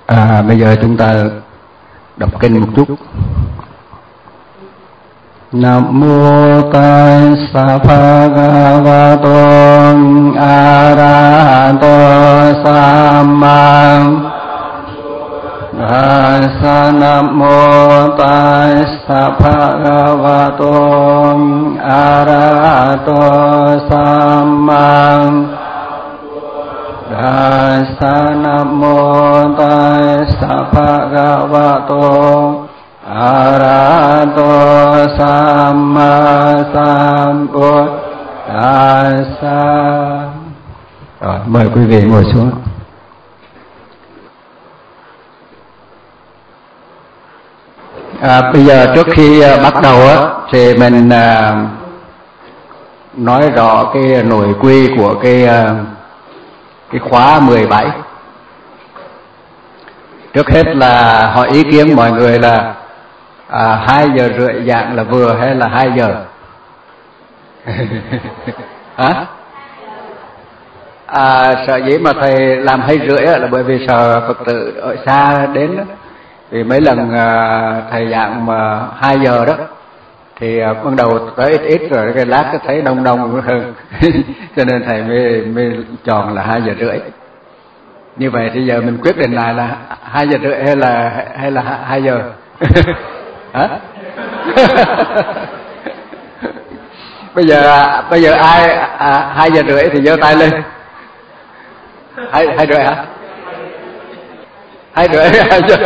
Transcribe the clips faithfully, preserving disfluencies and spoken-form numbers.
À, bây giờ chúng ta đọc kinh một chút. Nam mô Tassa Bhagavato Arahato Samma Tassa. Nam mô Tassa Bhagavato Arahato Samma Tassa. Nam mô Tassa Bhagavato Arahato Samma Sambuddhassa. Rồi, mời quý vị ngồi xuống. À, bây giờ trước khi uh, bắt đầu á, thì mình uh, nói rõ cái nội quy của cái uh, cái khóa mười bảy. Trước hết là hỏi ý kiến mọi người là à, hai giờ rưỡi giảng là vừa hay là hai giờ? Hả? À, sợ dĩ mà thầy làm hai rưỡi là bởi vì sợ Phật tử ở xa đến đó. Vì mấy lần à, thầy giảng mà hai giờ đó thì à, ban đầu tới ít ít rồi cái lát cái thấy đông đông hơn. Cho nên thầy mới, mới chọn là hai giờ rưỡi. Như vậy thì giờ mình quyết định lại là hai giờ rưỡi hay là hay là hai giờ? Hả? Bây giờ bây giờ ai à, hai giờ rưỡi thì giơ tay lên. Hai hai rưỡi hả? Hai rưỡi hai giờ.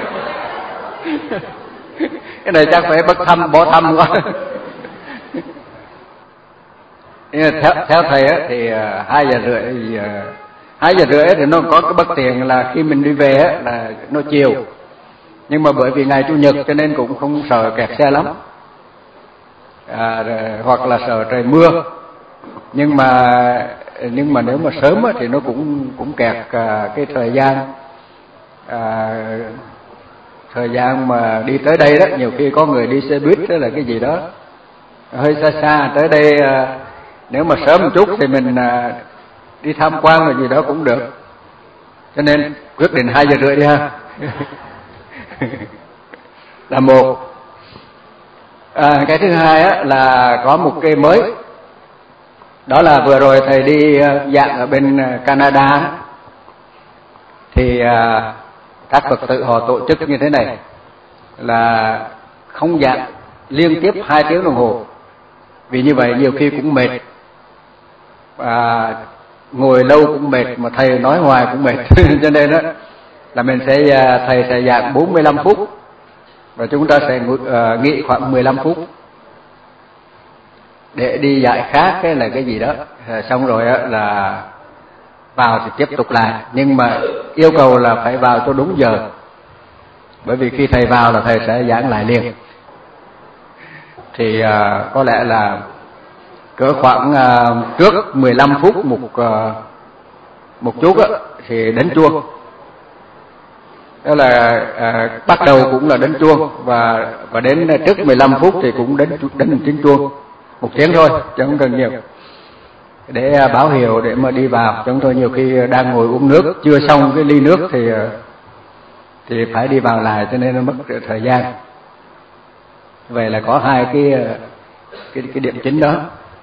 Cái này chắc phải bất thăm bỏ thăm quá. Theo theo thầy á thì hai giờ rưỡi thì hai giờ rưỡi thì nó có cái bất tiện là khi mình đi về á là nó chiều, nhưng mà bởi vì ngày chủ nhật cho nên cũng không sợ kẹt xe lắm, à, hoặc là sợ trời mưa, nhưng mà nhưng mà nếu mà sớm á thì nó cũng cũng kẹt à, cái thời gian à, thời gian mà đi tới đây đó. Nhiều khi có người đi xe buýt đó là cái gì đó hơi xa xa tới đây, à, nếu mà sớm một chút thì mình à, đi tham quan rồi gì đó cũng được, cho nên quyết định hai giờ rưỡi đi ha. Là một. À, cái thứ hai á, là có một cái mới, đó là vừa rồi thầy đi giảng ở bên Canada thì à, các Phật tử họ tổ chức như thế này là không giảng liên tiếp hai tiếng đồng hồ, vì như vậy nhiều khi cũng mệt, à, ngồi lâu cũng mệt mà thầy nói hoài cũng mệt. Cho nên đó là mình sẽ thầy sẽ giảng bốn mươi lăm phút và chúng ta sẽ uh, nghỉ khoảng mười lăm phút để đi giải khát cái là cái gì đó, à, xong rồi đó là vào thì tiếp tục lại, nhưng mà yêu cầu là phải vào cho đúng giờ, bởi vì khi thầy vào là thầy sẽ giảng lại liền. Thì uh, có lẽ là cỡ khoảng uh, trước mười lăm phút một uh, một chút á, thì đánh chuông. Đó là à, bắt đầu cũng là đánh chuông, và và đến trước mười lăm phút thì cũng đánh đánh tiếng chuông, một tiếng thôi chứ không cần nhiều, để à, báo hiệu để mà đi vào. Chúng tôi nhiều khi đang ngồi uống nước chưa xong cái ly nước thì thì phải đi vào lại, cho nên nó mất thời gian. Vậy là có hai cái cái cái điểm chính đó.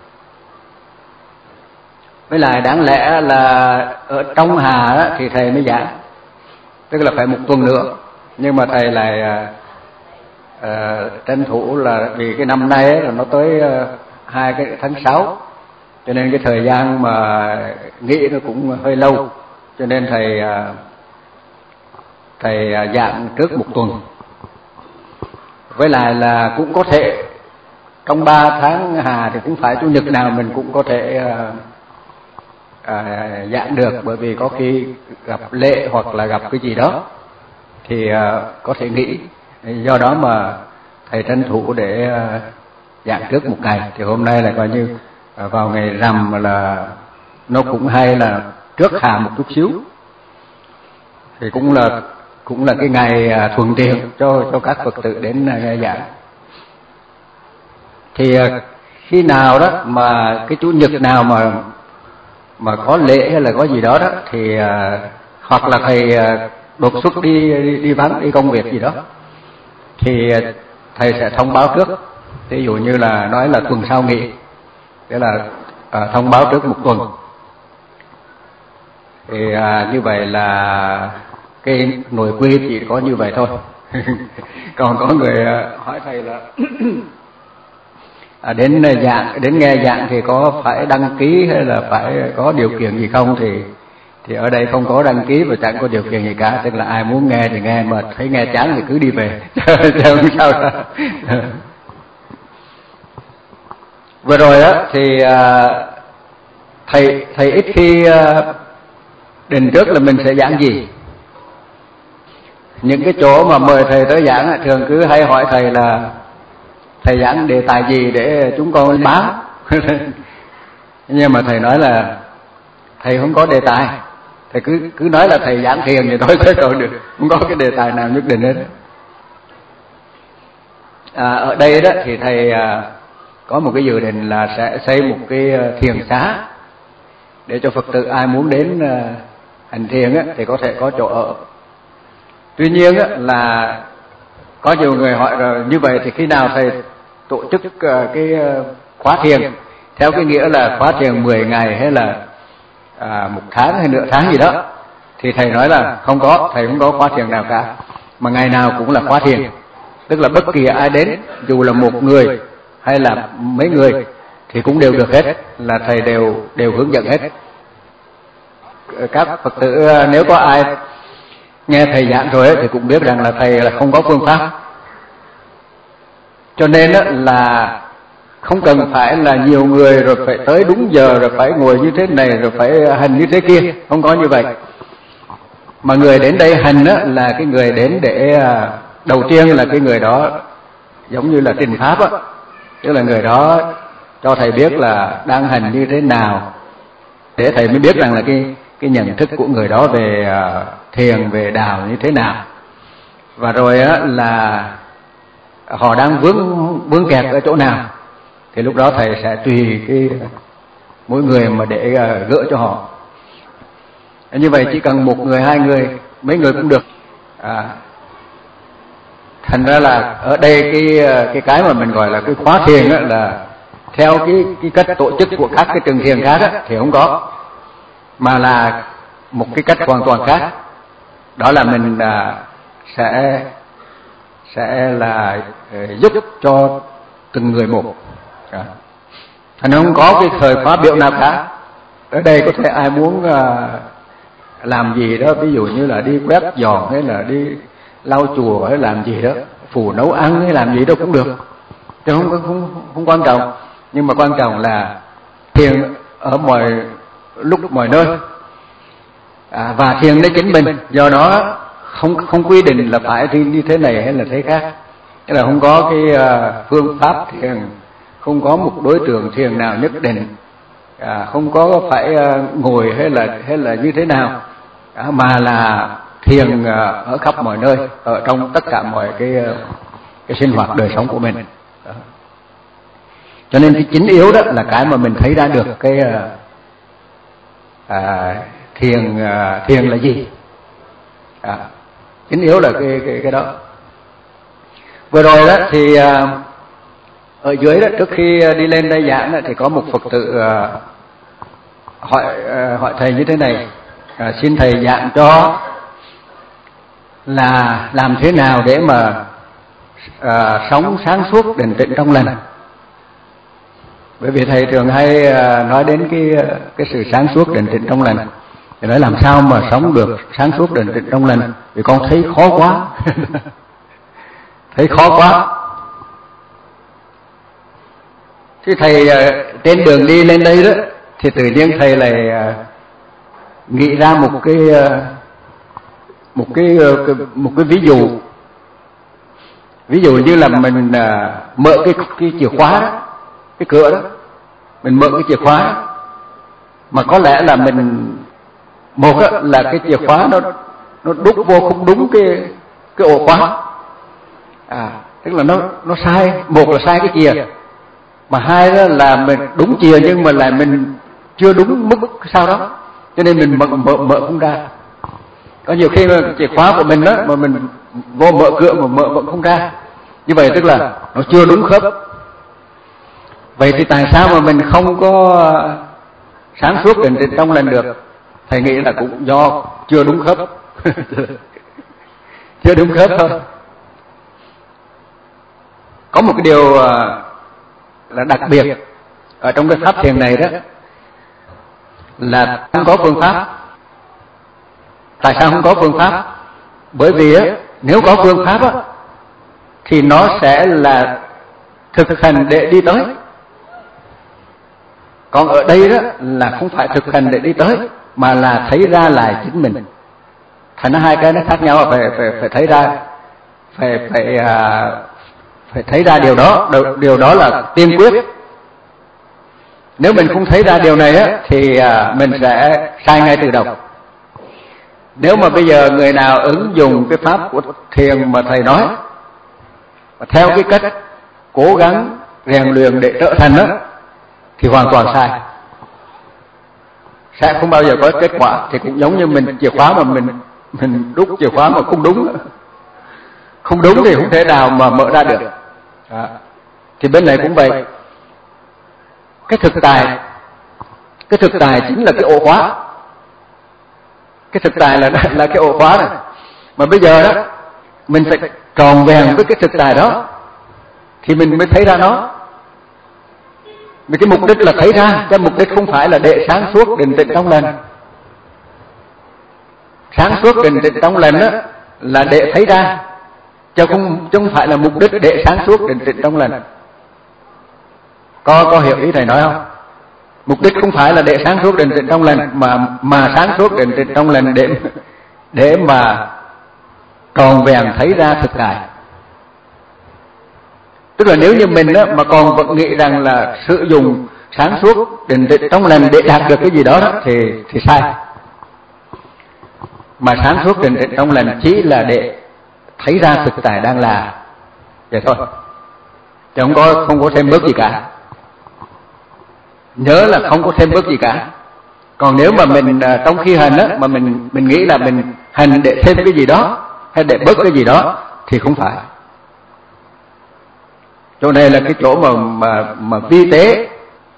Với lại đáng lẽ là ở trong Hà đó, thì thầy mới giảng, tức là phải một tuần nữa, nhưng mà thầy lại à, à, tranh thủ là vì cái năm nay ấy, là nó tới à, hai cái tháng sáu, cho nên cái thời gian mà nghỉ nó cũng hơi lâu, cho nên thầy à, thầy à, giảng trước một tuần. Với lại là cũng có thể trong ba tháng Hà thì cũng phải chủ nhật nào mình cũng có thể à, À, giảng được, bởi vì có khi gặp lễ hoặc là gặp cái gì đó thì à, có thể nghỉ. Do đó mà thầy tranh thủ để à, giảng trước một ngày. Thì hôm nay là coi như à, vào ngày rằm là nó cũng hay là trước Hà một chút xíu, thì cũng là cũng là cái ngày à, thuận tiện cho cho các Phật tử đến à, nghe giảng. Thì à, khi nào đó mà cái chủ nhật nào mà mà có lễ hay là có gì đó đó thì à, hoặc là thầy à, đột xuất đi đi, đi vắng đi công việc gì đó thì thầy sẽ thông báo trước. Ví dụ như là nói là tuần sau nghỉ, tức là à, thông báo trước một tuần. Thì à, như vậy là cái nội quy chỉ có như vậy thôi. Còn có người à, hỏi thầy là à, đến giảng, đến nghe giảng thì có phải đăng ký hay là phải có điều kiện gì không? Thì thì ở đây không có đăng ký và chẳng có điều kiện gì cả, tức là ai muốn nghe thì nghe, mà thấy nghe chán thì cứ đi về. Chứ không sao đâu. Vừa rồi á thì à, thầy thầy ít khi à, định trước là mình sẽ giảng gì. Những cái chỗ mà mời thầy tới giảng thường cứ hay hỏi thầy là thầy giảng đề tài gì để chúng con báo. Nhưng mà thầy nói là thầy không có đề tài, thầy cứ cứ nói là thầy giảng thiền thì thôi, thôi được, không có cái đề tài nào nhất định hết. À, ở đây đó thì thầy à, có một cái dự định là sẽ xây một cái thiền xá để cho Phật tử ai muốn đến à, hành thiền á, thì có thể có chỗ ở. Tuy nhiên á, là có nhiều người hỏi rồi, như vậy thì khi nào thầy tổ chức uh, cái uh, khóa thiền theo cái nghĩa là khóa thiền mười ngày hay là à, một tháng hay nửa tháng gì đó? Thì thầy nói là không có, thầy không có khóa thiền nào cả, mà ngày nào cũng là khóa thiền. Tức là bất kỳ ai đến, dù là một người hay là mấy người thì cũng đều được hết, là thầy đều đều hướng dẫn hết. Các Phật tử nếu có ai nghe thầy giảng rồi ấy, thì cũng biết rằng là thầy là không có phương pháp, cho nên là không cần phải là nhiều người rồi phải tới đúng giờ rồi phải ngồi như thế này rồi phải hành như thế kia, không có như vậy. Mà người đến đây hành á, là cái người đến để đầu tiên là cái người đó giống như là trình pháp á, tức là người đó cho thầy biết là đang hành như thế nào, để thầy mới biết rằng là cái cái nhận thức của người đó về uh, thiền, về đạo như thế nào. Và rồi á, là họ đang vướng vướng kẹt ở chỗ nào, thì lúc đó thầy sẽ tùy cái mỗi người mà để uh, gỡ cho họ. Như vậy chỉ cần một người, hai người, mấy người cũng được. À, thành ra là ở đây cái cái cái mà mình gọi là cái khóa thiền á, là theo cái cái cách tổ chức của các cái trường thiền khác á, thì không có, mà là một cái cách hoàn toàn khác. Đó là mình à, sẽ sẽ là uh, giúp cho từng người một. À, thành không có cái thời khóa biểu nào cả. Ở đây có thể ai muốn uh, làm gì đó, ví dụ như là đi quét dọn hay là đi lau chùa hay làm gì đó, phụ nấu ăn hay làm gì đó cũng được, chứ không không không, không quan trọng. Nhưng mà quan trọng là thiền ở mọi lúc mọi nơi, à, và thiền lấy chính mình. Do đó không không quy định là phải thiền như thế này hay là thế khác, tức là không có cái uh, phương pháp thiền, không có một đối tượng thiền nào nhất định, à, không có phải uh, ngồi hay là hay là như thế nào, à, mà là thiền uh, ở khắp mọi nơi, ở trong tất cả mọi cái uh, cái sinh hoạt đời sống của mình. Đó. Cho nên cái chính yếu đó là cái mà mình thấy ra được cái uh, à, thiền uh, thiền là gì. À, chính yếu là cái cái cái đó. Vừa rồi đó thì uh, ở dưới đó, trước khi đi lên đây giảng đó, thì có một Phật tử uh, hỏi uh, hỏi thầy như thế này, uh, xin thầy giảng cho là làm thế nào để mà uh, sống sáng suốt định tĩnh trong lành. Bởi vì thầy thường hay uh, nói đến cái cái sự sáng suốt định tĩnh trong lành, thì nói làm sao mà sống được sáng suốt định tĩnh trong lành, vì con thấy khó quá. Thấy khó quá. Thì thầy uh, trên đường đi lên đây đó, thì tự nhiên thầy lại uh, nghĩ ra một cái uh, một cái, uh, cái một cái ví dụ. Ví dụ như là mình uh, mở cái cái chìa khóa đó, cái cửa đó, mình mở cái chìa khóa, mà có lẽ là mình một á, là cái chìa khóa nó nó đúc vô không đúng cái cái ổ khóa, à, tức là nó nó sai. Một là sai cái chìa, mà hai đó là mình đúng chìa nhưng mà lại mình chưa đúng mức sao đó, cho nên mình mở mở, mở không ra. Có nhiều khi mà chìa khóa của mình đó mà mình vô mở cửa mà mở vẫn không ra, như vậy tức là nó chưa đúng khớp. Vậy thì tại sao mà mình không có sáng suốt định tĩnh trong lành được? Thầy nghĩ là cũng do chưa đúng khớp. Chưa đúng khớp thôi. Có một cái điều là đặc biệt ở trong cái pháp thiền này đó là không có phương pháp. Tại sao không có phương pháp? Bởi vì á, nếu có phương pháp á, thì nó sẽ là thực hành để đi tới. Còn ở đây đó là không phải thực hành để đi tới, mà là thấy ra lại chính mình. Thành ra hai cái nó khác nhau, phải phải phải thấy ra, phải phải à, phải thấy ra điều đó, điều đó là tiên quyết. Nếu mình không thấy ra điều này á, thì à, mình sẽ sai ngay từ đầu. Nếu mà bây giờ người nào ứng dụng cái pháp của thiền mà thầy nói, và theo cái cách cố gắng rèn luyện để trở thành đó, thì hoàn toàn sai, sẽ không bao giờ có kết quả. Thì cũng giống như mình chìa khóa mà mình mình đúc chìa khóa mà không đúng, không đúng thì không thể nào mà mở ra được. Đó. Thì bên này cũng vậy. Cái thực tài, cái thực tài chính là cái ổ khóa. Cái thực tài là là cái ổ khóa này. Mà bây giờ đó mình phải tròn vẹn với cái thực tài đó thì mình mới thấy ra nó. Vì cái mục đích là thấy ra, cái mục đích không phải là để sáng suốt định tĩnh trong lành. Sáng suốt định tĩnh trong lành đó là để thấy ra, chứ không, chứ không phải là mục đích để sáng suốt định tĩnh trong lành. Có có hiểu ý thầy nói không? Mục đích không phải là để sáng suốt định tĩnh trong lành, mà mà sáng suốt định tĩnh trong lành để để mà tròn vẹn thấy ra thực tại. Tức là nếu như mình đó, mà còn vẫn nghĩ rằng là sử dụng sáng suốt định tĩnh trong lành để đạt được cái gì đó, đó thì thì sai. Mà sáng suốt định tĩnh trong lành chỉ là để thấy ra thực tại đang là vậy thôi, chứ không có không có thêm bớt gì cả. Nhớ là không có thêm bớt gì cả. Còn nếu mà mình trong khi hành á, mà mình mình nghĩ là mình hành để thêm cái gì đó hay để bớt cái gì đó thì không phải. Chỗ này là cái chỗ mà mà mà vi tế.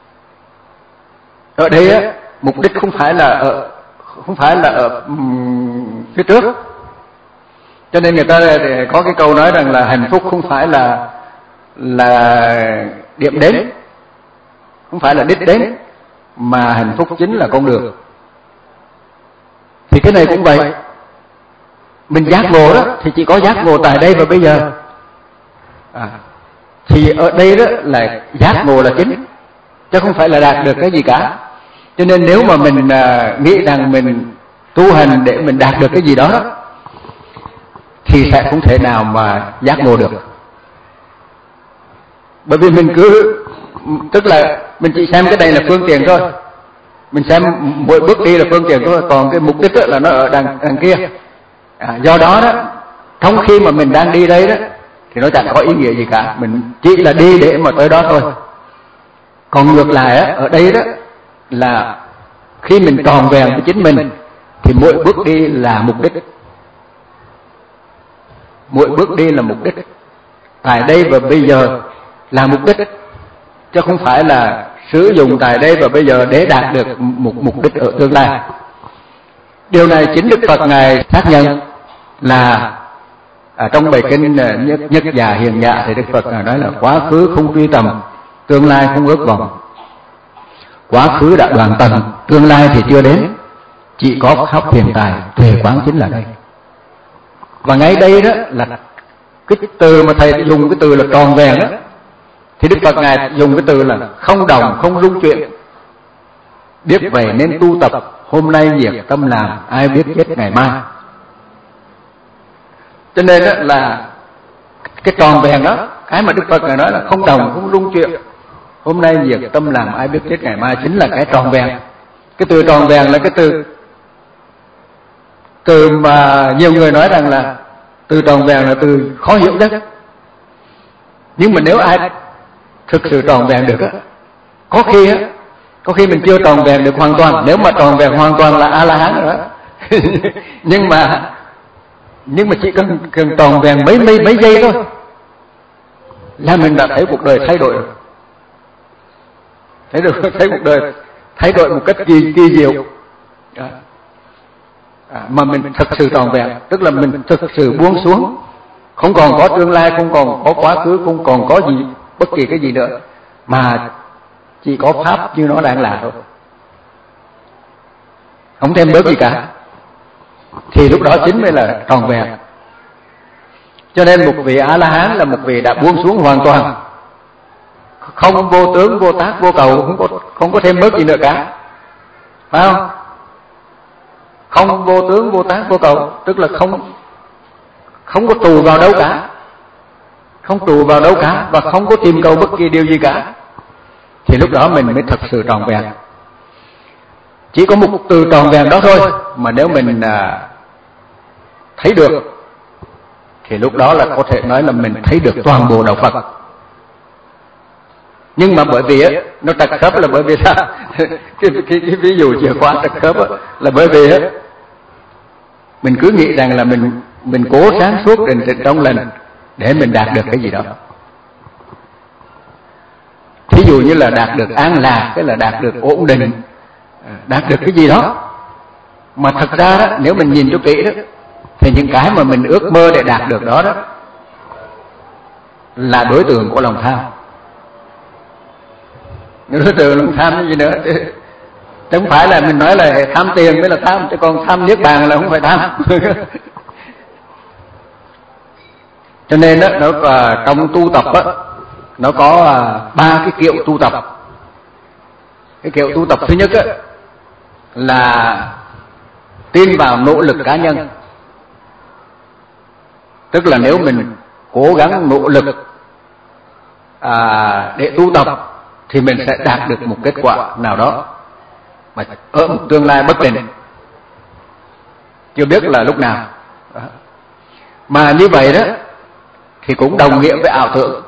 Ở đây á, mục đích không phải là ở không phải là ở um, phía trước. Cho nên người ta có cái câu nói rằng là hạnh phúc không phải là là điểm đến, không phải là đích đến, mà hạnh phúc chính là con đường. Thì cái này cũng vậy. Mình giác ngộ đó thì chỉ có giác ngộ tại đây và bây giờ. À, thì ở đây đó là giác ngộ là chính, chứ không phải là đạt được cái gì cả. Cho nên nếu mà mình à, nghĩ rằng mình tu hành để mình đạt được cái gì đó, đó thì sẽ không thể nào mà giác ngộ được. Bởi vì mình cứ, tức là mình chỉ xem cái này là phương tiện thôi, mình xem mỗi bước đi là phương tiện thôi, còn cái mục đích là nó ở đằng, đằng kia. À, do đó đó, trong khi mà mình đang đi đây đó thì nó chẳng có ý nghĩa gì cả, mình chỉ là đi để mà tới đó thôi. Còn ngược lại á, ở đây đó là khi mình tròn vẹn với chính mình thì mỗi bước đi là mục đích, mỗi bước đi là mục đích. Tại đây và bây giờ là mục đích, chứ không phải là sử dụng tại đây và bây giờ để đạt được một mục đích ở tương lai. Điều này chính Đức Phật Ngài xác nhận là à, trong bài kinh nhất, nhất già hiền nhạ thì Đức Phật Ngài nói là quá khứ không truy tầm, tương lai không ước vọng. Quá khứ đã đoạn tận, tương lai thì chưa đến, chỉ có khắp hiện tại, tuệ quán chính là đây. Và ngay đây đó là cái từ mà thầy dùng cái từ là tròn vẹn đó, thì Đức Phật Ngài dùng cái từ là không đồng, không rung chuyển. Biết vậy nên tu tập, hôm nay việc tâm làm, ai biết chết ngày mai. Cho nên đó là cái tròn vẹn đó, cái mà Đức Phật Ngài nói là không đồng, không rung chuyển, hôm nay việc tâm làm, ai biết chết ngày mai, chính là cái tròn vẹn. Cái từ tròn vẹn là cái từ từ mà nhiều người nói rằng là từ tròn vẹn là từ khó hiểu nhất. Nhưng mà nếu ai thực sự tròn vẹn được á, có khi á, có khi mình chưa tròn vẹn được hoàn toàn. Nếu mà tròn vẹn hoàn toàn là A La Hán rồi đó. nhưng mà nhưng mà chỉ cần cần tròn vẹn mấy mấy mấy giây thôi là mình đã thấy cuộc đời thay đổi rồi. Thấy được thấy cuộc đời thay đổi một cách kỳ kỳ diệu. À, mà mình thật sự tròn vẹn, tức là mình thực sự buông xuống, không còn có tương lai, không còn có quá khứ, không còn có gì bất kỳ cái gì nữa, mà chỉ có pháp như nó đang là thôi, không thêm bớt gì cả. Thì lúc đó chính mới là tròn vẹn. Cho nên một vị A La Hán là một vị đã buông xuống hoàn toàn, không vô tướng, vô tác, vô cầu, không có không có thêm bớt gì nữa cả, phải không? Không vô tướng, vô tác, vô cầu, tức là không không có tù vào đâu cả, không tù vào đâu cả và không có tìm cầu bất kỳ điều gì cả. Thì lúc đó mình mới thật sự tròn vẹn. Chỉ có một từ tròn vẹn đó thôi mà nếu mình à, thấy được thì lúc đó là có thể nói là mình thấy được toàn bộ đạo Phật. Nhưng mà bởi vì á, nó trật khớp là bởi vì sao? cái, cái, cái ví dụ chìa khóa trật khớp á, là bởi vì á, mình cứ nghĩ rằng là mình mình cố sáng suốt định tĩnh trong lành để mình đạt được cái gì đó. Thí dụ như là đạt được an lạc, cái là đạt được ổn định, đạt được cái gì đó. Mà thật ra đó, nếu mình nhìn cho kỹ đó, thì những cái mà mình ước mơ để đạt được đó đó là đối tượng của lòng tham. Đối tượng lòng tham cái gì nữa? Chứ không phải là mình nói là tham tiền mới là tham, chứ còn tham niết bàn là không phải tham. Cho nên đó, nó trong tu tập đó, nó có ba cái kiểu tu tập. Cái kiểu tu tập thứ nhất đó, là tin vào nỗ lực cá nhân. Tức là nếu mình cố gắng nỗ lực à, để tu tập thì mình sẽ đạt được một kết quả nào đó mà ở một tương lai bất định, chưa biết là lúc nào. Mà như vậy đó thì cũng đồng nghĩa với ảo tưởng.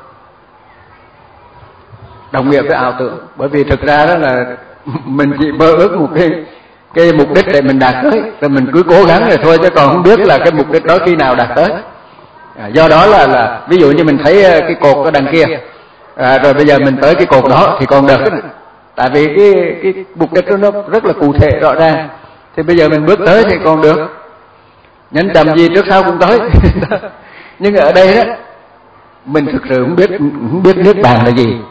Đồng nghĩa với ảo tưởng. Bởi vì thực ra đó là mình chỉ mơ ước một cái cái mục đích để mình đạt tới, rồi mình cứ cố gắng rồi thôi, chứ còn không biết là cái mục đích đó khi nào đạt tới. À, do đó là là ví dụ như mình thấy cái cột ở đằng kia, à, rồi bây giờ mình tới cái cột đó thì còn được, tại vì cái cái mục đích đó nó rất là cụ thể rõ ràng. Thì bây giờ mình bước tới thì còn được, nhấn chậm gì trước sau cũng tới. Nhưng ở đây đó mình thực sự không biết không biết niết bàn là gì,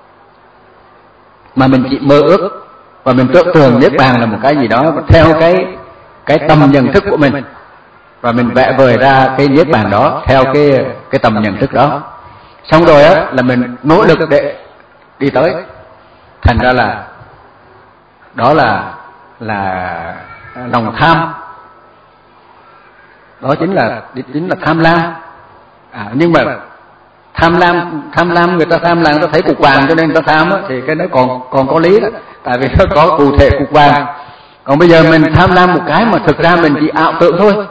mà mình chỉ mơ ước và mình tưởng tượng niết bàn là một cái gì đó theo cái cái tầm nhận thức của mình, và mình vẽ vời ra cái niết bàn đó theo cái cái tầm nhận thức đó. Xong rồi á là mình nỗ lực để đi tới. Thành ra là đó là là lòng tham, đó chính là chính là tham lam. À, nhưng mà tham lam tham lam người ta tham lam, người ta thấy cục vàng cho nên người ta tham á, thì cái đó còn còn có lý đó, tại vì nó có cụ thể cục vàng. Còn bây giờ mình tham lam một cái mà thực ra mình chỉ ảo tưởng thôi,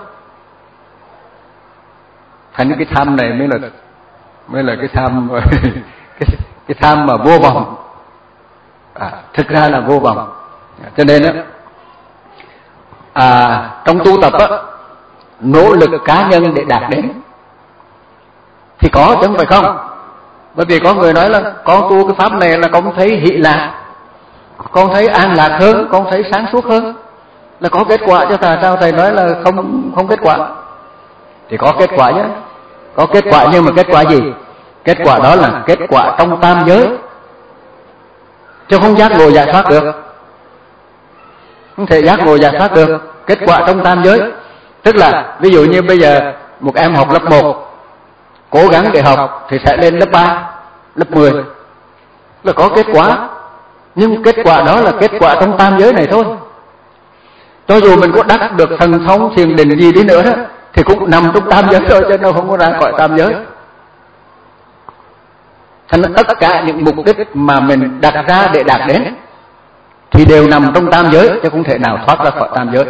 thành cái tham này mới là mới là cái tham cái, cái tham mà vô vọng. À, thực ra là vô vọng. Cho nên á, à, trong tu tập á, nỗ lực cá nhân để đạt đến thì có chứ không phải không. Bởi vì có người nói là con tu cái pháp này là con thấy hỷ lạc, con thấy an lạc hơn, con thấy sáng suốt hơn, là có kết quả. Cho tại sao thầy nói là không không kết quả? Thì có kết quả nhé, có kết quả, nhưng mà kết quả gì? Kết quả đó là kết quả trong tam giới, chứ không giác ngộ giải thoát được, không thể giác ngộ giải thoát được. Kết quả trong tam giới tức là ví dụ như bây giờ một em học lớp một cố gắng để học thì sẽ lên lớp ba, lớp mười, là có kết quả. Nhưng kết quả đó là kết quả trong tam giới này thôi. Cho dù mình có đắc được thần thông thiền định gì đi nữa đó thì cũng nằm trong tam giới thôi, chứ nó không có ra khỏi tam giới. Thành tất cả những mục đích mà mình đặt ra để đạt đến thì đều nằm trong tam giới, chứ không thể nào thoát ra khỏi tam giới.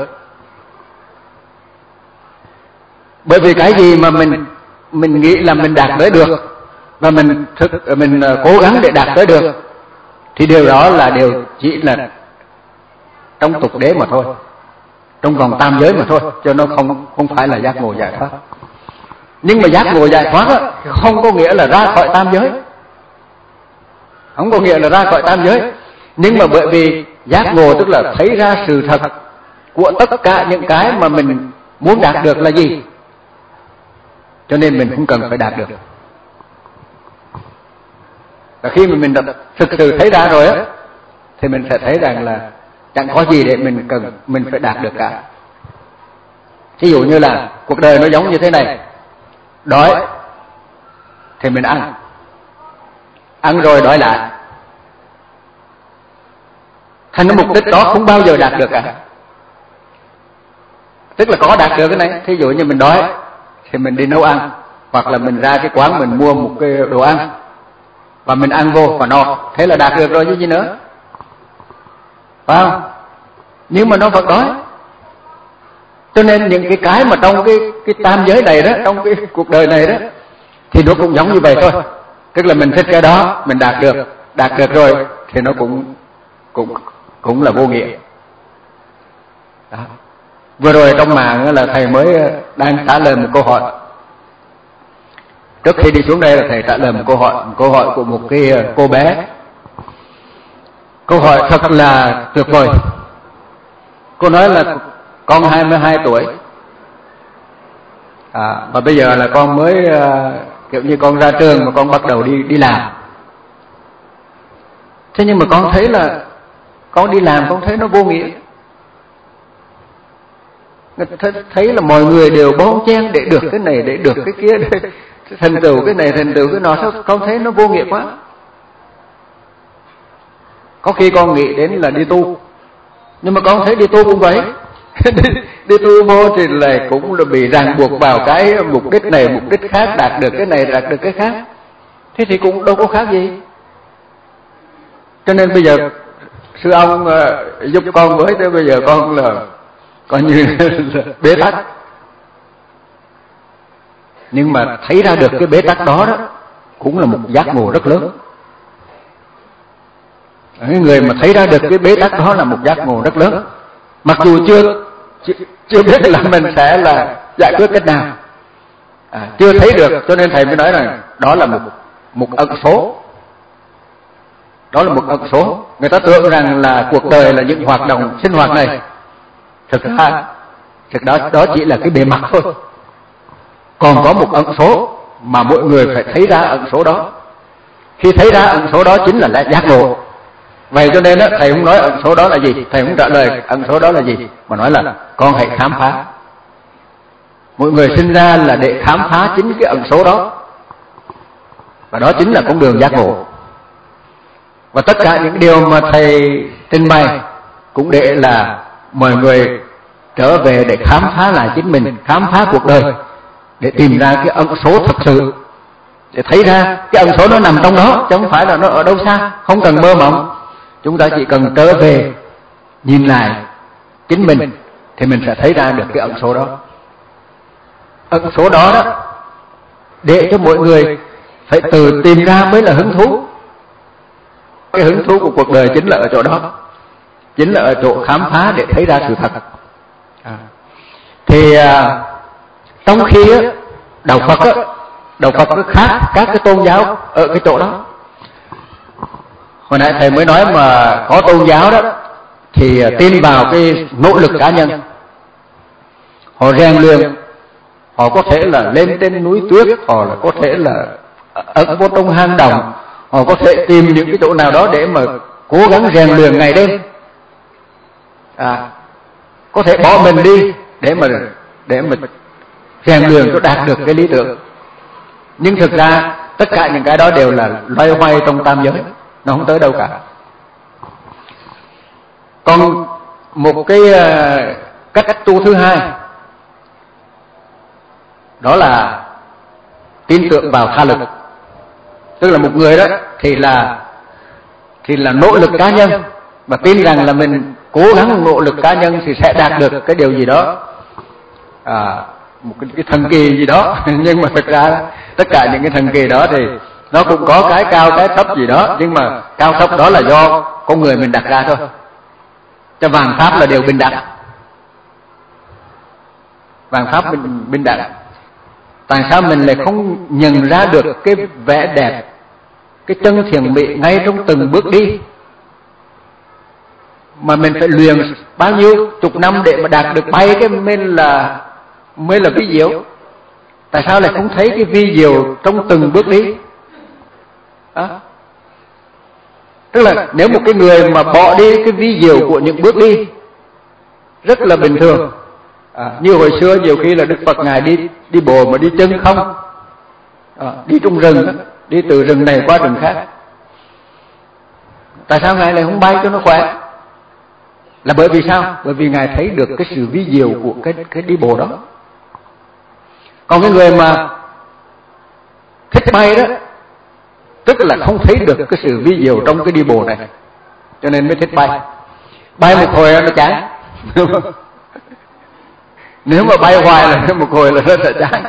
Bởi vì cái gì mà mình mình nghĩ là mình đạt tới được và mình thực mình cố gắng để đạt tới được thì điều đó là điều chỉ là trong tục đế mà thôi. trong vòng tam giới mà thôi, cho nó không không phải là giác ngộ giải thoát. Nhưng mà giác ngộ giải thoát á, không có nghĩa là ra khỏi tam giới, không có nghĩa là ra khỏi tam giới. Nhưng mà bởi vì giác ngộ tức là thấy ra sự thật của tất cả những cái mà mình muốn đạt được là gì, cho nên mình không cần phải đạt được. Và khi mà mình thực sự thấy ra rồi á, thì mình sẽ thấy rằng là chẳng có gì để mình cần mình phải đạt được cả. Ví dụ như là cuộc đời nó giống như thế này, đói thì mình ăn, ăn rồi đói lại, thành cái mục đích đó không bao giờ đạt được cả. Tức là có đạt được cái này, thí dụ như mình đói thì mình đi nấu ăn, hoặc là mình ra cái quán mình mua một cái đồ ăn và mình ăn vô và no, thế là đạt được rồi chứ gì nữa, phải không? Nhưng mà nó vẫn đói. Cho nên những cái cái mà trong cái cái tam giới này đó, trong cái cuộc đời này đó, thì nó cũng giống như vậy thôi. Tức là mình thích cái đó, mình đạt được, đạt được rồi thì nó cũng cũng cũng là vô nghĩa. Đó. Vừa rồi trong mạng là thầy mới đang trả lời một câu hỏi. Trước khi đi xuống đây là thầy trả lời một câu hỏi, một câu hỏi của một cái cô bé. Câu hỏi thật là tuyệt vời. Cô nói là con hai mươi hai tuổi, à, và bây giờ là con mới uh, kiểu như con ra trường mà con bắt đầu đi đi làm. Thế nhưng mà con thấy là con đi làm con thấy nó vô nghĩa. Thấy là mọi người đều bon chen để được cái này, để được cái kia, để thành tựu cái này, thành tựu cái nọ, sao con thấy nó vô nghĩa quá. Có khi con nghĩ đến là đi tu, nhưng mà con thấy đi tu cũng vậy. đi, đi tu vô thì lại cũng là bị ràng buộc vào cái mục đích này, mục đích khác, đạt được cái này, đạt được cái khác. Thế thì cũng đâu có khác gì. Cho nên bây giờ sư ông uh, giúp con với, tới bây giờ con là coi như là bế tắc. Nhưng mà thấy ra được cái bế tắc đó đó cũng là một giác ngộ rất lớn. Cái người mà thấy ra được cái bế tắc đó là một giác ngộ rất lớn. Mặc dù chưa chưa, chưa biết là mình sẽ là giải quyết cách nào, à, chưa thấy được, cho nên thầy mới nói rằng đó là một một ẩn số. Đó là một ẩn số. Người ta tưởng rằng là cuộc đời là những hoạt động sinh hoạt này, thực ra thực đó đó chỉ là cái bề mặt thôi. Còn có một ẩn số mà mỗi người phải thấy ra ẩn số đó. Khi thấy ra ẩn số đó chính là lẽ giác ngộ. Vậy cho nên đó, thầy không nói ẩn số đó là gì, thầy không trả lời ẩn số đó là gì, mà nói là con hãy khám phá. Mỗi người sinh ra là để khám phá chính cái ẩn số đó, và đó chính là con đường giác ngộ. Và tất cả những điều mà thầy trình bày cũng để là mọi người trở về để khám phá lại chính mình, khám phá cuộc đời, để tìm ra cái ẩn số thật sự, để thấy ra cái ẩn số nó nằm trong đó, chứ không phải là nó ở đâu xa. Không cần mơ mộng, chúng ta chỉ cần trở về nhìn lại chính mình thì mình sẽ thấy ra được cái ẩn số đó. Ẩn số đó đó để cho mọi người phải tự tìm ra mới là hứng thú. Cái hứng thú của cuộc đời chính là ở chỗ đó, chính là ở chỗ khám phá để thấy ra sự thật. À. Thì à, trong khi á, đạo Phật á, đạo Phật nó khác các cái tôn giáo ở cái chỗ đó. Hồi nãy thầy mới nói mà có tôn giáo đó thì tin vào cái nỗ lực cá nhân. Họ rèn luyện, họ có thể là lên trên núi tuyết, họ là có thể là ở vô trong hang động, họ có thể tìm những cái chỗ nào đó để mà cố gắng rèn luyện ngày đêm. À, có thể bỏ mình đi để mà để mà rèn luyện cho đạt được cái lý tưởng. Nhưng thực ra tất cả những cái đó đều là loay hoay trong tam giới, nó không tới đâu cả. Còn một cái uh, cách tu thứ hai, đó là tin tưởng vào tha lực. Tức là một người đó thì là thì là nỗ lực cá nhân, và tin rằng là mình cố gắng nỗ lực cá nhân thì sẽ đạt được cái điều gì đó, à, một cái, cái thần kỳ gì đó. Nhưng mà thực ra tất cả những cái thần kỳ đó thì nó cũng có cái cao cái thấp gì đó, nhưng mà cao thấp đó là do con người mình đặt ra thôi. Cho vạn pháp là điều bình đẳng. vạn pháp bình, bình đẳng. Tại sao mình lại không nhận ra được cái vẻ đẹp, cái chân thiện mỹ ngay trong từng bước đi, mà mình phải luyện bao nhiêu chục năm để mà đạt được bay cái mới là mới là vi diệu? Tại sao lại không thấy cái vi diệu trong từng bước đi? À, tức là nếu một cái người mà bỏ đi cái vi diệu của những bước đi rất là bình thường, à, như hồi xưa nhiều khi là Đức Phật ngài đi đi bộ mà đi chân không, à, đi trong rừng, đi từ rừng này qua rừng khác. Tại sao ngài lại không bay cho nó khỏe? Là bởi vì sao? Bởi vì ngài thấy được cái sự vi diệu của cái cái đi bộ đó. Còn cái người mà thích bay đó, tức là không thấy được cái sự vi diệu trong cái đi bộ này, cho nên mới thích bay. Bay một hồi nó chán. Nếu mà bay hoài là một hồi là rất là chán.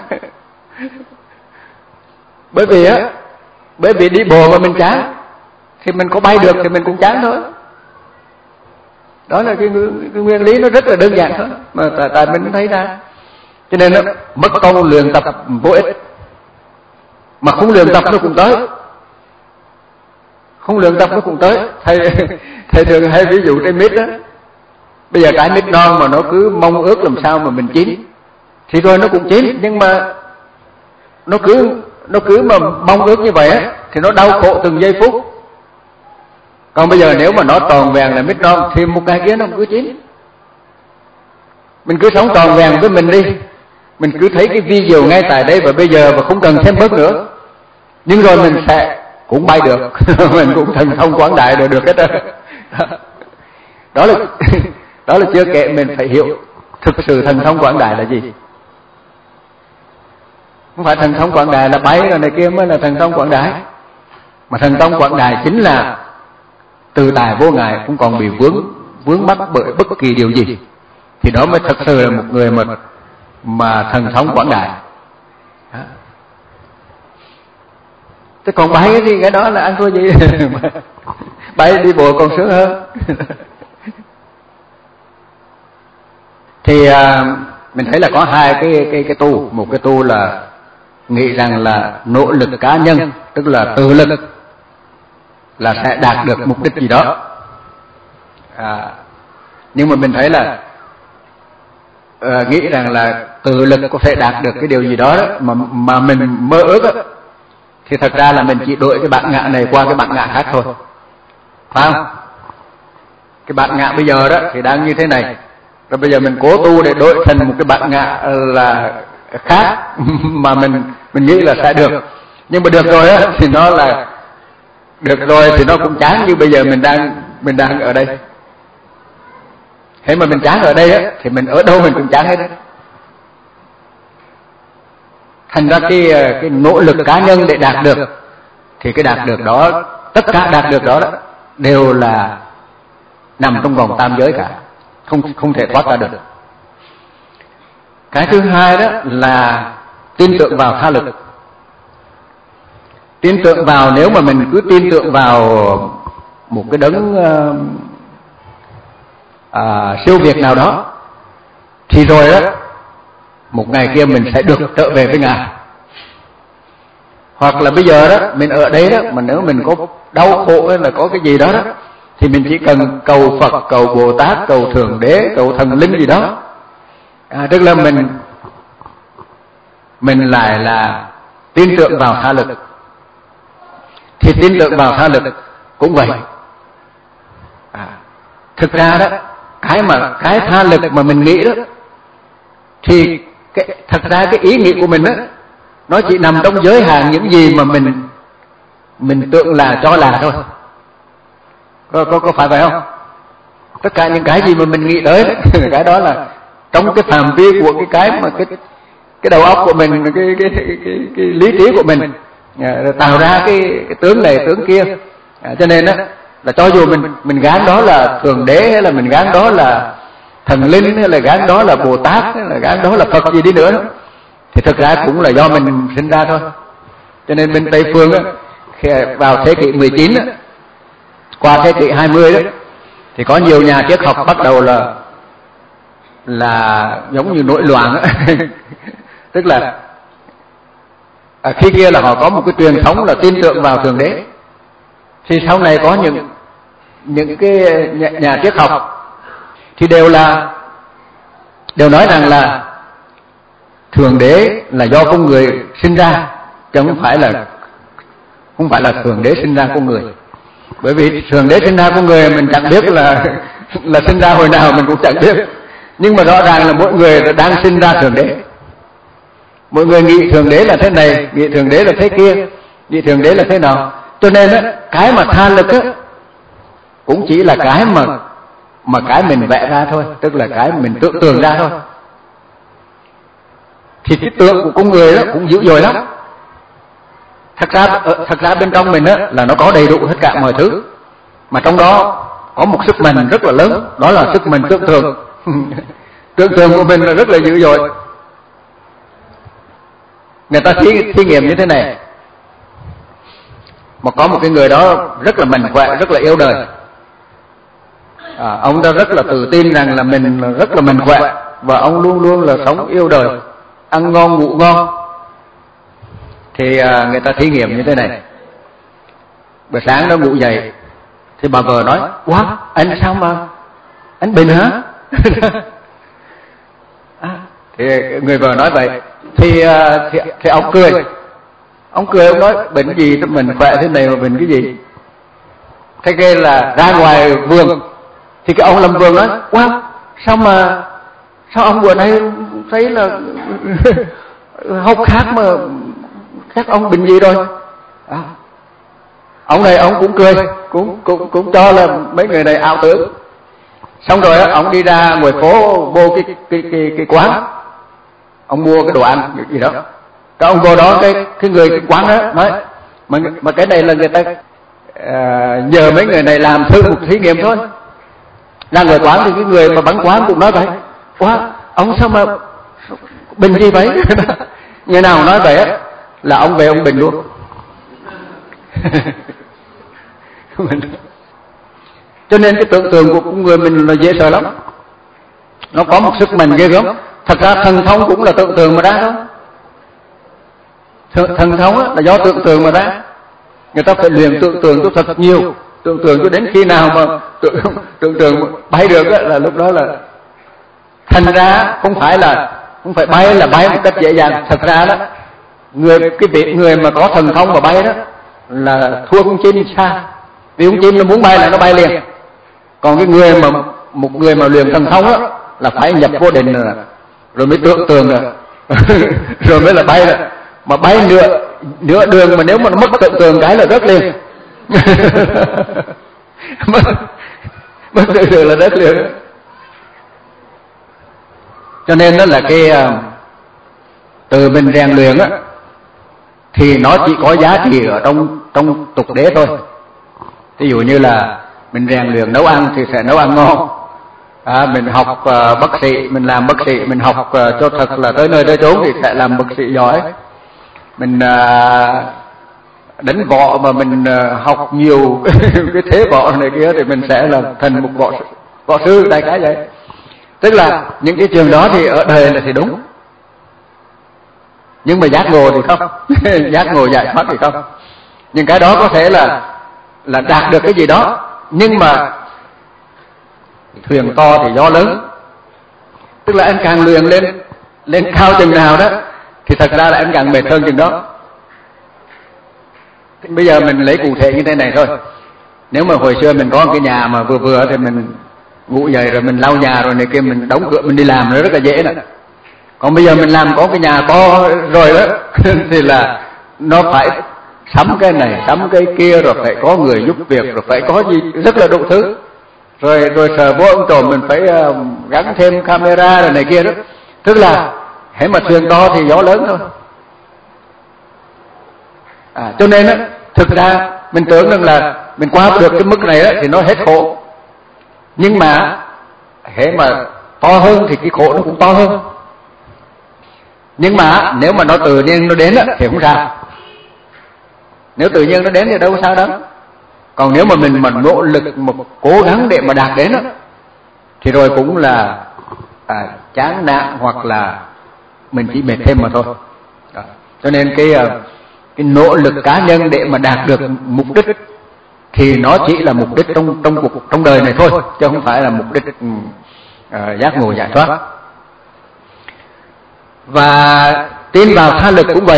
Bởi vì á, bởi vì đi bộ mà mình chán, thì mình có bay được thì mình cũng chán thôi. Đó là cái, cái nguyên lý nó rất là đơn giản thôi, mà tại, tại mình thấy ra. Cho nên nó mất công luyện tập vô ích, mà không luyện tập nó cũng tới, không luyện tập nó cũng tới. Thầy thầy thường hay ví dụ trên mít đó, bây giờ cái mít non mà nó cứ mong ước làm sao mà mình chín, thì rồi nó cũng chín, nhưng mà nó cứ nó cứ mà mong ước như vậy á, thì nó đau khổ từng giây phút. Còn bây giờ nếu mà nó tròn vẹn là mít non, thì một cái kia nó cứ chín. Mình cứ sống tròn vẹn với mình đi, mình cứ thấy cái vi diệu ngay tại đây và bây giờ, và không cần thêm bớt nữa, nhưng rồi mình sẽ cũng bay được. Mình cũng thần thông quảng đại rồi được hết đó. Đó là đó là chưa kể mình phải hiểu thực sự thần thông quảng đại là gì. Không phải thần thông quảng đại là bay rồi này kia mới là thần thông quảng đại, mà thần thông quảng đại chính là tự tại vô ngại, không còn bị vướng vướng mắc bởi bất kỳ điều gì, thì đó mới thật sự là một người mà mà thần thông quảng đại. Thế còn bay thì cái đó là ăn thua gì? Bay đi bộ còn sướng hơn. Thì à, mình thấy là có hai cái cái cái tu. Một cái tu là nghĩ rằng là nỗ lực cá nhân, tức là tự lực, là sẽ đạt được mục đích gì đó. À, nhưng mà mình thấy là à, nghĩ rằng là tự lực có thể đạt được cái điều gì đó, đó mà mà mình mơ ước đó, thì thật ra là mình chỉ đổi cái bản ngã này qua cái bản ngã khác thôi, phải không? Cái bản ngã bây giờ đó thì đang như thế này, rồi bây giờ mình cố tu để đổi thành một cái bản ngã là khác mà mình mình nghĩ là sẽ được. Nhưng mà được rồi á thì nó là được rồi thì nó cũng chán như bây giờ mình đang mình đang ở đây. Thế mà mình chán ở đây á thì mình ở đâu mình cũng chán hết á. Thành ra cái cái nỗ lực cá nhân để đạt được, thì cái đạt được đó, tất cả đạt được đó, đó đều là nằm trong vòng tam giới cả, không không thể thoát ra được. Cái thứ hai đó là tin tưởng vào tha lực. Tin tưởng vào, nếu mà mình cứ tin tưởng vào một cái đấng uh, uh, siêu việt nào đó, thì rồi đó một ngày kia mình sẽ được trở về với Ngài. Hoặc là bây giờ đó mình ở đây đó, mà nếu mình có đau khổ hay là có cái gì đó đó, thì mình chỉ cần cầu Phật, cầu Bồ Tát, cầu Thượng Đế, cầu thần linh gì đó. À, tức là mình mình lại là tin tưởng vào tha lực. Thì tin tưởng vào tha lực cũng vậy. À, thực ra đó, cái mà cái tha lực mà mình nghĩ đó, thì cái, thật ra cái ý nghĩ của mình đó, nó chỉ nằm trong giới hạn những gì mà mình mình tưởng là cho là thôi. Có, có, có phải vậy không? Tất cả những cái gì mà mình nghĩ tới đó, cái đó là trong cái phạm vi của cái cái mà cái cái đầu óc của mình, cái cái cái, cái, cái lý trí của mình tạo ra cái, cái tướng này tướng kia. À, cho nên đó là cho dù mình mình gán đó là Thượng Đế, hay là mình gán đó là thần linh, hay là gán đó là Bồ Tát, hay là gán đó là Phật gì đi nữa đó, thì thực ra cũng là do mình sinh ra thôi. Cho nên bên Tây phương đó, vào thế kỷ mười chín đó, qua thế kỷ hai mươi đó, thì có nhiều nhà triết học bắt đầu là là giống như nổi loạn tức là à, khi kia là họ có một cái truyền thống là tin tưởng vào Thượng Đế, thì sau này có những những cái nhà, nhà triết học thì đều là đều nói rằng là Thượng Đế là do con người sinh ra, chứ không phải là không phải là Thượng Đế sinh ra con người. Bởi vì Thượng Đế sinh ra con người mình chẳng biết là là sinh ra hồi nào mình cũng chẳng biết, nhưng mà rõ ràng là mỗi người đang sinh ra Thượng Đế. Mọi người nghĩ Thượng Đế là thế này, nghĩ Thượng Đế là thế kia, nghĩ Thượng Đế là thế nào. Cho nên á, cái mà tha lực á cũng chỉ là cái mà mà cái mình vẽ ra thôi, tức là cái mình tưởng tượng ra thôi. Thì cái tưởng của con người đó cũng dữ dội lắm. Thật ra thật ra bên trong mình á là nó có đầy đủ tất cả mọi thứ, mà trong đó có một sức mạnh rất là lớn, đó là sức mạnh tưởng tượng. Tưởng tượng của mình là rất là dữ dội. Người ta thí, thí nghiệm như thế này, mà có một cái người đó rất là mạnh khỏe, rất là yêu đời. À, ông ta rất là tự tin rằng là mình rất là mạnh khỏe, và ông luôn luôn là sống yêu đời, ăn ngon ngủ ngon. Thì à, người ta thí nghiệm như thế này. Buổi sáng nó ngủ dậy thì bà vợ nói: "Wow, anh sao mà anh bệnh hả?" À, thì người vợ nói vậy thì, thì thì ông cười. Ông cười, ông nói: "Bệnh gì mình khỏe thế này mà bệnh cái gì?" Thế kia là ra ngoài vườn thì cái ông làm vườn nói: "Wow, sao mà sao ông vừa nay thấy là hốc khác mà các ông bệnh gì rồi?" À, ông này ông cũng cười, cũng cũng cũng cho là mấy người này ảo tưởng. Xong rồi á, ông đi ra ngoài phố vô cái cái cái cái quán, ông mua cái đồ ăn gì đó. Cái ông vô đó, cái cái người cái quán đó nói: mà mà cái này là người ta à, nhờ mấy người này làm thử một thí nghiệm thôi. Ra ngoài quán thì cái người mà bán quán cũng nói vậy: "Wow, ông sao mà bệnh gì vậy?" Người nào nói vậy á là ông về ông bệnh luôn. Cho nên cái tưởng tượng của con người mình là dễ sợ lắm, nó có một sức mạnh ghê gớm. Thật ra thần thông cũng là tưởng tượng mà ra thôi. Thần thông là do tưởng tượng mà ra. Người ta phải luyện tưởng tượng cho thật nhiều, tưởng tượng cho đến khi nào mà tưởng, tưởng tượng bay được á, là lúc đó là thành ra không phải là không phải bay là bay một cách dễ dàng. Thật ra đó, người cái việc người mà có thần thông mà bay đó là thua con chim xa, vì con chim nó muốn bay là nó bay liền. Còn cái người mà một người mà luyện thần thông đó là phải nhập vô định rồi, rồi mới tưởng tượng rồi rồi mới là bay rồi. Mà bay nửa nửa đường mà nếu mà nó mất tưởng tượng cái là rớt liền. mất mất tưởng tượng là rớt liền. Cho nên đó là cái từ mình rèn luyện á thì nó chỉ có giá trị ở trong trong tục đế thôi. Ví dụ như là mình rèn luyện nấu ăn thì sẽ nấu ăn ngon. À, mình học uh, bác sĩ, mình làm bác sĩ, mình học uh, cho thật là tới nơi tới chốn thì sẽ làm bác sĩ giỏi. Mình uh, đánh võ mà mình uh, học nhiều cái thế võ này kia thì mình sẽ là thành một võ võ sư, đại khái vậy. Tức là những cái trường đó thì ở đời là thì đúng, nhưng mà giác ngộ thì không. Giác ngộ giải thoát thì không. Nhưng cái đó có thể là là đạt được cái gì đó, nhưng mà thuyền to thì gió lớn. Tức là anh càng luyện lên lên cao chừng nào đó thì thật ra là anh càng mệt hơn chừng đó. Bây giờ mình lấy cụ thể như thế này thôi. Nếu mà hồi xưa mình có cái nhà mà vừa vừa thì mình ngủ dậy rồi mình lau nhà rồi này kia, mình đóng cửa mình đi làm nó rất là dễ đó. Còn bây giờ mình làm có cái nhà có rồi đó thì là nó phải sắm cái này sắm cái kia, rồi phải có người giúp việc, rồi phải có gì rất là đủ thứ, rồi rồi sợ vô ông trộm mình phải uh, gắn thêm camera rồi này kia đó. Tức là hễ mà thuyền to thì gió lớn thôi. À, cho nên á, thực ra mình tưởng rằng là mình qua được cái mức này đó thì nó hết khổ, nhưng mà hễ mà to hơn thì cái khổ nó cũng to hơn. Nhưng mà nếu mà nó tự nhiên nó đến á thì không sao. Nếu tự nhiên nó đến thì đâu có sao đâu. Còn nếu mà mình mà nỗ lực một cố gắng để mà đạt đến á thì rồi cũng là à, chán nản hoặc là mình chỉ mệt thêm mà thôi. Đó. Cho nên cái cái nỗ lực cá nhân để mà đạt được mục đích thì nó chỉ là mục đích trong trong cuộc trong đời này thôi, chứ không phải là mục đích uh, giác ngộ giải thoát. Và tin vào tha lực cũng vậy.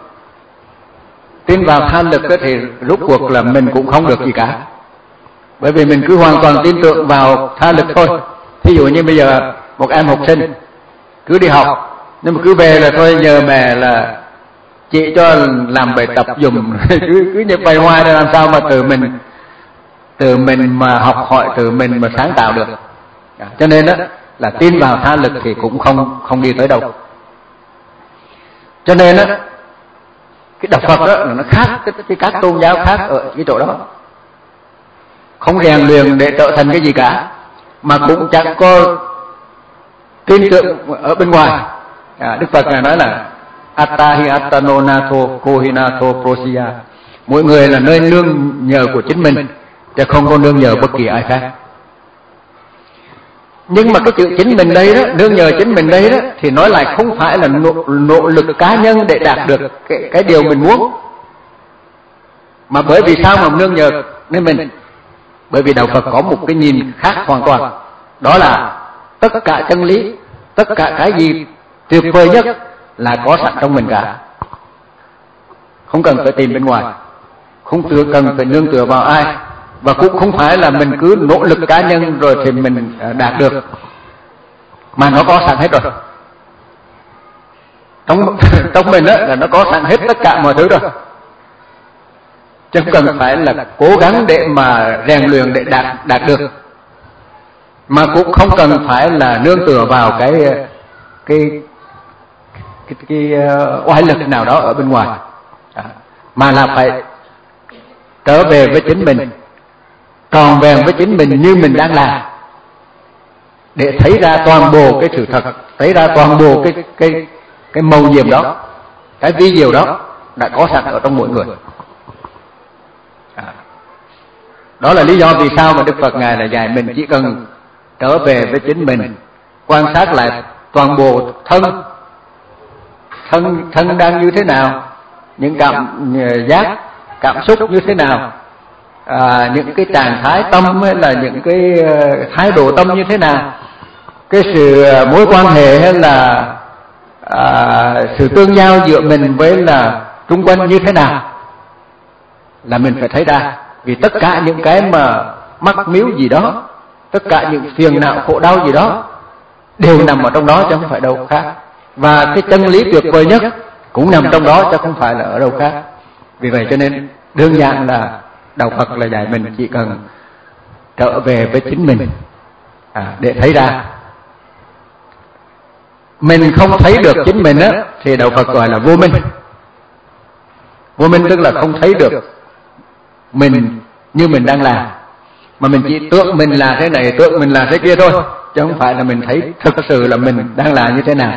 Tin vào tha lực thì rốt cuộc là mình cũng không được gì cả, bởi vì mình cứ hoàn toàn tin tưởng vào tha lực thôi. Thí dụ như bây giờ một em học sinh cứ đi học, nhưng mà cứ về là thôi nhờ mẹ là chỉ cho làm bài tập dùng cứ cứ như vậy hoài để làm sao mà tự mình tự mình mà học hỏi, tự mình mà sáng tạo được. Cho nên đó là tin vào tha lực thì cũng không không đi tới đâu. Cho nên đó cái đạo Phật đó là nó khác cái, cái các tôn giáo khác ở cái chỗ đó, không rèn luyện để trở thành cái gì cả, mà cũng chẳng có tin tưởng ở bên ngoài. À, Đức Phật này nói là Attahi Attano Nato Kohinato Prosya, mỗi người là nơi nương nhờ của chính mình, chứ không có nương nhờ bất kỳ ai khác. Nhưng mà cái chữ chính mình đây đó, nương nhờ chính mình đây đó, thì nói lại không phải là nỗ, nỗ lực cá nhân để đạt được cái, cái điều mình muốn. Mà bởi vì sao mà nương nhờ nên mình? Bởi vì đạo Phật có một cái nhìn khác hoàn toàn, đó là tất cả chân lý, tất cả cái gì tuyệt vời nhất là có sẵn trong mình cả, không cần phải tìm bên ngoài, không cần phải nương tựa vào ai, và cũng không phải là mình cứ nỗ lực cá nhân rồi thì mình đạt được, mà nó có sẵn hết rồi. Trong trong mình đó là nó có sẵn hết tất cả mọi thứ rồi, chứ không cần phải là cố gắng để mà rèn luyện để đạt đạt được, mà cũng không cần phải là nương tựa vào cái cái cái, cái uh, oai lực nào đó ở bên ngoài, à, mà là phải trở về với chính mình, tròn vẹn với chính mình như mình đang làm, để thấy ra toàn bộ cái sự thật, thấy ra toàn bộ cái cái cái mầu nhiệm đó, cái vi diệu đó đã có sẵn ở trong mỗi người. À, đó là lý do vì sao mà Đức Phật ngài là dạy mình chỉ cần trở về với chính mình, quan sát lại toàn bộ thân thân thân đang như thế nào, những cảm giác cảm xúc như thế nào, à, những cái trạng thái tâm hay là những cái thái độ tâm như thế nào, cái sự mối quan hệ hay là à, sự tương giao giữa mình với là xung quanh như thế nào, là mình phải thấy ra. Vì tất cả những cái mà mắc miếu gì đó, tất cả những phiền não khổ đau gì đó đều nằm ở trong đó chứ không phải đâu khác. Và cái chân lý tuyệt vời nhất cũng nằm trong đó chứ không phải là ở đâu khác. Vì vậy cho nên đơn giản là đạo Phật là dạy mình chỉ cần trở về với chính mình, à, để thấy ra. Mình không thấy được chính mình á thì đạo Phật gọi là vô minh. Vô minh tức là không thấy được mình như mình đang làm, mà mình chỉ tưởng mình là thế này, tưởng mình là thế kia thôi, chứ không phải là mình thấy thực sự là mình đang làm như thế nào.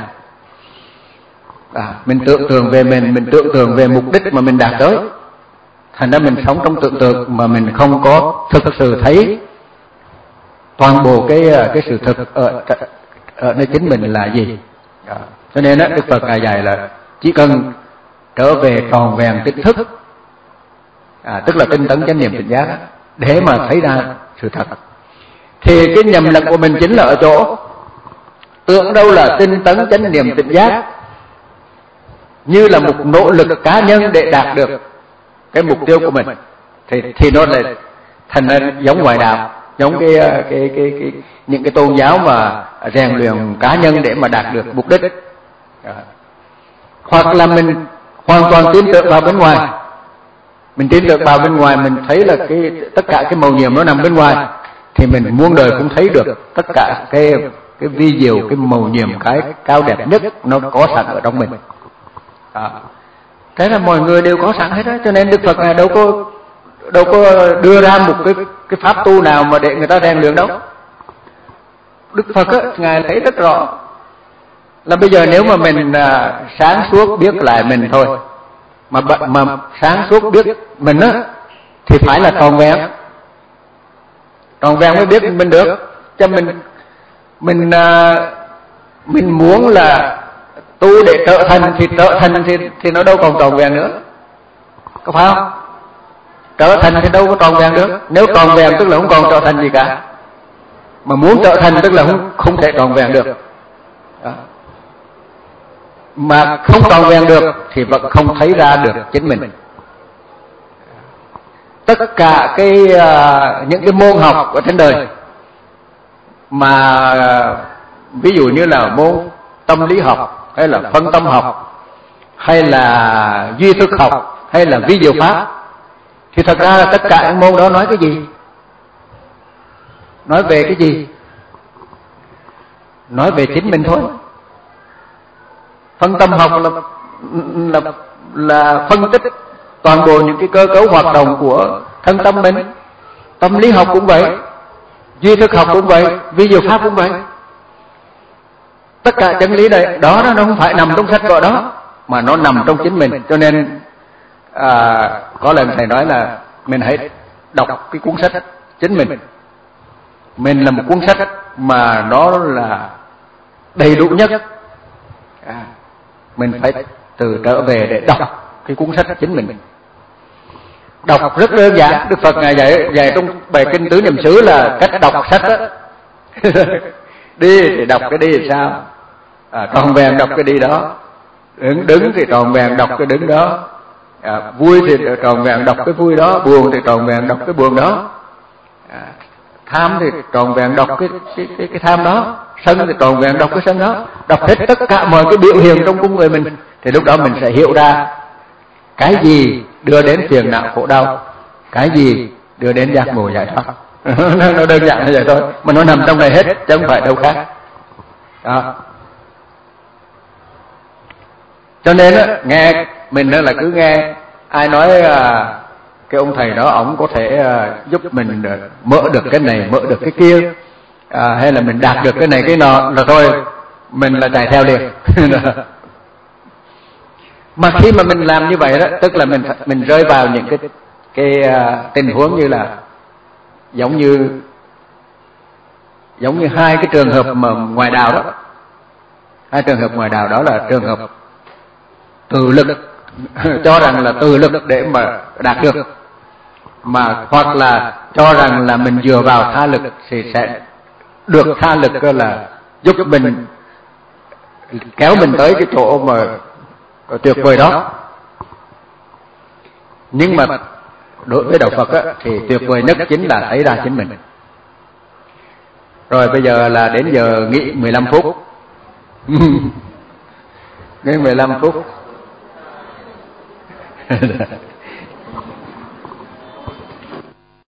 À, mình tưởng tượng về mình, mình tưởng tượng về mục đích mà mình đạt tới, thành ra mình sống trong tưởng tượng mà mình không có thực sự thấy toàn bộ cái cái sự thực ở ở nơi chính mình là gì. À, cho nên đó, Đức Phật ngài dạy là chỉ cần trở về tròn vẹn tỉnh thức, à, tức là tinh tấn chánh niệm tỉnh giác, để mà thấy ra sự thật. Thì cái nhầm lẫn của mình chính là ở chỗ tưởng đâu là tinh tấn chánh niệm tỉnh giác như là một nỗ lực cá nhân để đạt được cái mục tiêu của mình, thì thì nó lại thành ra giống ngoại đạo, giống cái cái cái, cái, cái những cái tôn giáo mà rèn luyện cá nhân để mà đạt được mục đích. À, hoặc là mình hoàn toàn tin tưởng vào bên ngoài, mình tin tưởng vào bên ngoài, mình thấy là cái tất cả cái mầu nhiệm nó nằm bên ngoài, thì mình muôn đời cũng thấy được tất cả cái cái vi diệu, cái mầu nhiệm, cái cao đẹp nhất nó có sẵn ở trong mình. À, thế là mọi người đều có sẵn hết đó. Cho nên Đức Phật này đâu có đâu có đưa ra một cái cái pháp tu nào mà để người ta rèn luyện đâu. Đức Phật á, ngài thấy rất rõ là bây giờ nếu mà mình à, sáng suốt biết lại mình thôi, mà mà sáng suốt biết mình á thì phải là tròn vẹn, tròn vẹn mới biết mình được. Cho mình mình à, mình muốn là tu để trở thành thì trở thành thì, thì nó đâu còn tròn vẹn nữa, có phải không? Trở thành thì đâu có tròn vẹn được. Nếu tròn vẹn tức là không còn trở thành gì cả, mà muốn trở thành tức là không không thể tròn vẹn được. Đó. Mà không tròn vẹn được thì vẫn không thấy ra được chính mình. Tất cả cái uh, những cái môn học ở trên đời mà uh, ví dụ như là môn tâm lý học, hay là phân tâm học, hay là duy thức học, hay là vi diệu pháp, thì thật ra là tất cả những môn đó nói cái gì? Nói về cái gì? Nói về chính mình thôi. Phân tâm học là là là phân tích toàn bộ những cái cơ cấu hoạt động của thân tâm mình. Tâm lý học cũng vậy, duy thức học cũng vậy, vi diệu pháp cũng vậy. Tất cả chân lý này đó nó không phải nằm trong sách vở đó, mà nó nằm trong chính mình. Cho nên à, có lần thầy nói là mình hãy đọc cái cuốn sách chính mình. Mình là một cuốn sách mà nó là đầy đủ nhất. À, mình phải từ trở về để đọc cái cuốn sách chính mình. Đọc rất đơn giản. Đức Phật ngài dạy dạy trong bài kinh Tứ Niệm xứ là cách đọc sách đó. Đi thì đọc cái đi thì sao? À, tròn vẹn đọc cái đi đó. Đứng đứng thì tròn vẹn đọc cái đứng đó. À, vui thì tròn vẹn đọc cái vui đó, buồn thì tròn vẹn đọc cái buồn đó. À, tham thì tròn vẹn đọc cái cái cái, cái tham đó, sân thì tròn vẹn đọc cái sân đó. Đọc hết tất cả mọi cái biểu hiện trong con người mình, thì lúc đó mình sẽ hiểu ra cái gì đưa đến phiền não khổ đau, cái gì đưa đến giác ngộ giải thoát. Nó đơn giản như vậy thôi, mà nó nằm trong này hết chứ không phải đâu khác. Đó. Cho nên á, nghe mình là cứ nghe ai nói à, cái ông thầy đó ổng có thể à, giúp mình mở được cái này, mở được cái kia, à, hay là mình đạt được cái này cái nọ là thôi mình là chạy theo liền. Mà khi mà mình làm như vậy đó, tức là mình mình rơi vào những cái cái uh, tình huống như là giống như giống như hai cái trường hợp mà ngoài đạo đó. Hai trường hợp ngoài đạo đó là trường hợp tự lực, cho rằng là tự lực để mà đạt được, mà hoặc là cho rằng là mình dựa vào tha lực thì sẽ được tha lực là giúp mình kéo mình tới cái chỗ mà tuyệt vời đó. Nhưng mà đối với đạo Phật á, thì tuyệt vời nhất chính là thấy ra chính mình. Rồi bây giờ là đến giờ nghỉ mười lăm phút. Nghỉ mười lăm phút.